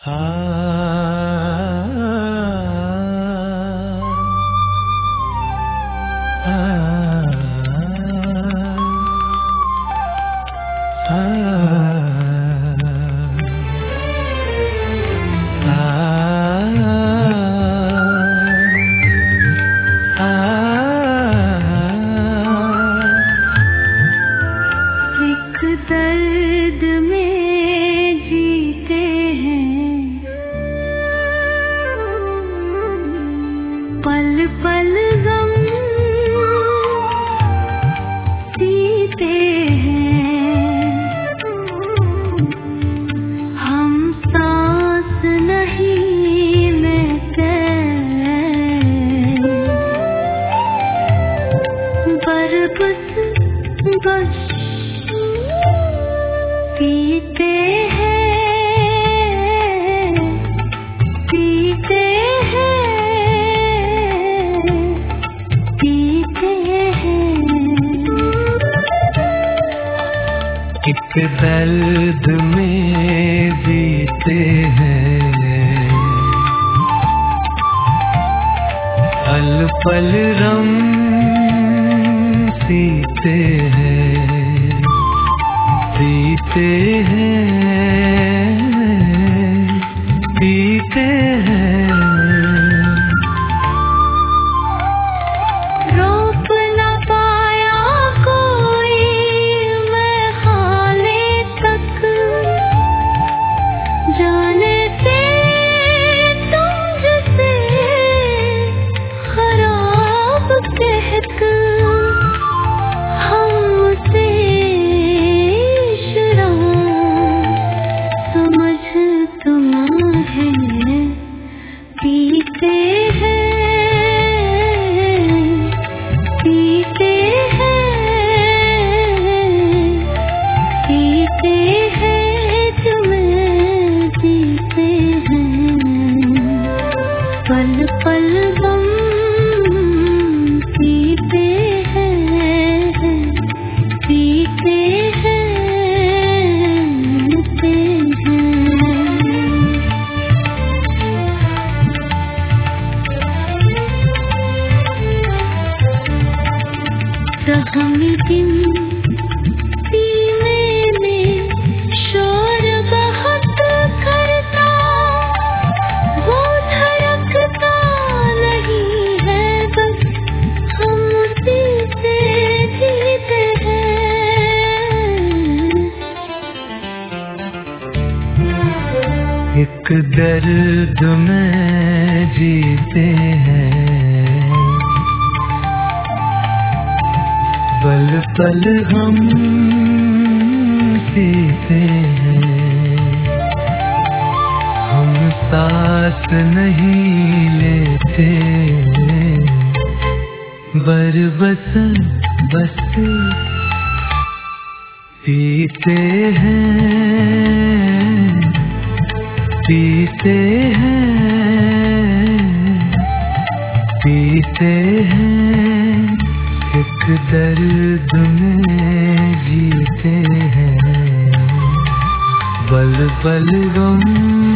दर्द में जीते हैं, पल पल गम सीते हैं। हम सांस नहीं लेते, बस पीते हैं, पीते हैं, पीते हैं। एक दर्द में जीते हैं, पल पल रम सीते हैं, पीते हैं, पीते हैं। रोक न पाया कोई मैं हाले तक, जाने से तुम जैसे खराब कहकर हमसे पीते हैं, पीते हैं, पीते हैं, तुम्हें पीते हैं। पल पल गम पीते हैं, पीते हैं, पीते हैं। सहमी दिन सीने में शोर बहुत करता, वो धड़कता नहीं है, बस हम उसी से जीते हैं। एक दर्द में जीते हैं, पल पल हम सीते हैं। हम सांस नहीं लेते, बस पीते हैं, पीते हैं, पीते हैं। एक दर्द में जीते हैं, पल पल गम